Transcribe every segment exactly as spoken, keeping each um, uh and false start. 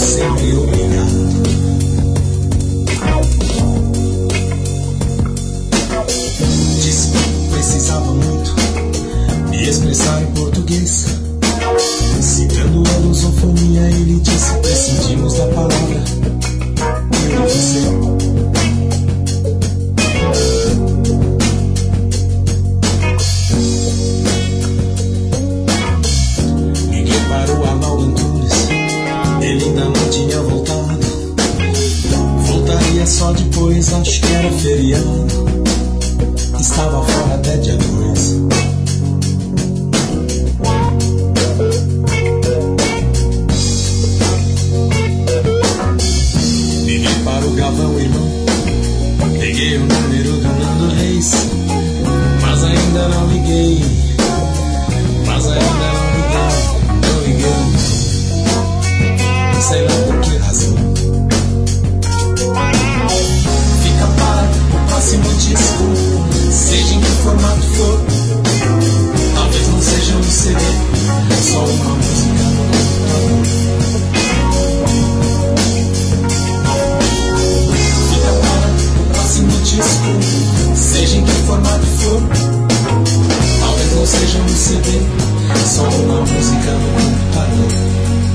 sempre obrigado. Disse que precisava muito me expressar em português. Citando a lusofonia, ele disse: prescindimos da palavra eu e você. Ele ainda não tinha voltado. Voltaria só depois, acho que era feriado. Estava fora até dia dois. Liguei para o Galvão, irmão. Peguei o número do Nando Reis. Mas ainda não liguei. Mas ainda não liguei. Não liguei. Sei lá por que razão. Fica para o próximo disco, seja em que formato for. Talvez não seja um C D, só uma música no computador. Fica para o próximo disco, seja em que formato for. Talvez não seja um C D, só uma música no computador.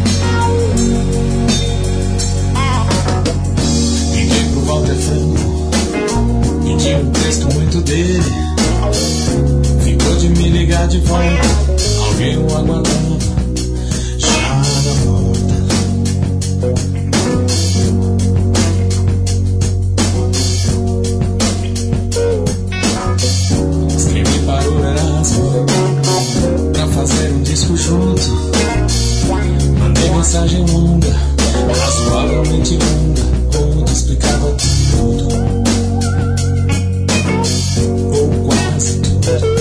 Liguei pro Walter Franco, pedi um texto muito dele. Ficou de me ligar de volta, alguém o aguardava, já na porta. Escrevi para o Erasmo pra fazer um disco junto. Mandei mensagem longa, razoavelmente longa, onde explicava tudo, ou quase tudo.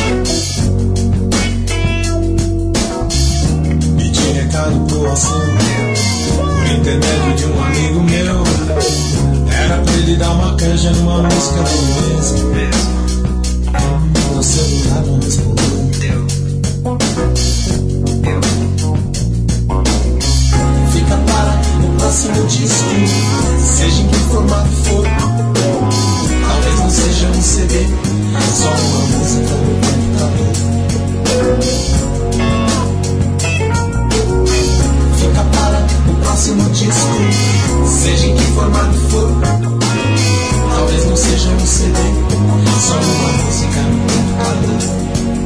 Pedi recado pro Alceu, por intermédio de um amigo meu. Era pra ele dar uma canja numa música do mesmo. O celular não respondeu. Fica para o próximo disco, seja em que formato for. Talvez não seja um C D, só uma música no computador. Fica para o próximo disco, seja em que formato for. Talvez não seja um C D, só uma música no computador.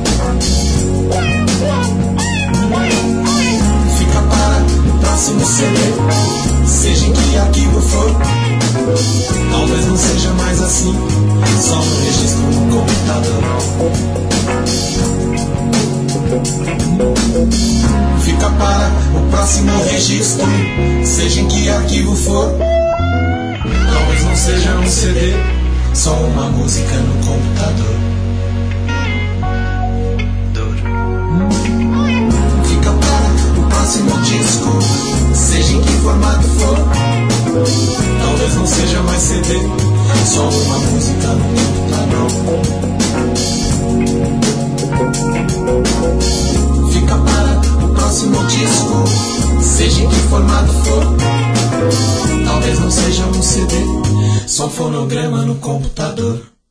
Fica para o próximo C D, seja em que arquivo for. Talvez não seja mais assim, só um registro no computador. Fica para o próximo registro, seja em que arquivo for. Talvez não seja um C D, só uma música no computador. Fica para o próximo disco, seja em que formato for. Talvez não seja mais C D, só uma música no computador. Fica para o próximo disco, seja em que formato for. Talvez não seja um C D, só um fonograma no computador.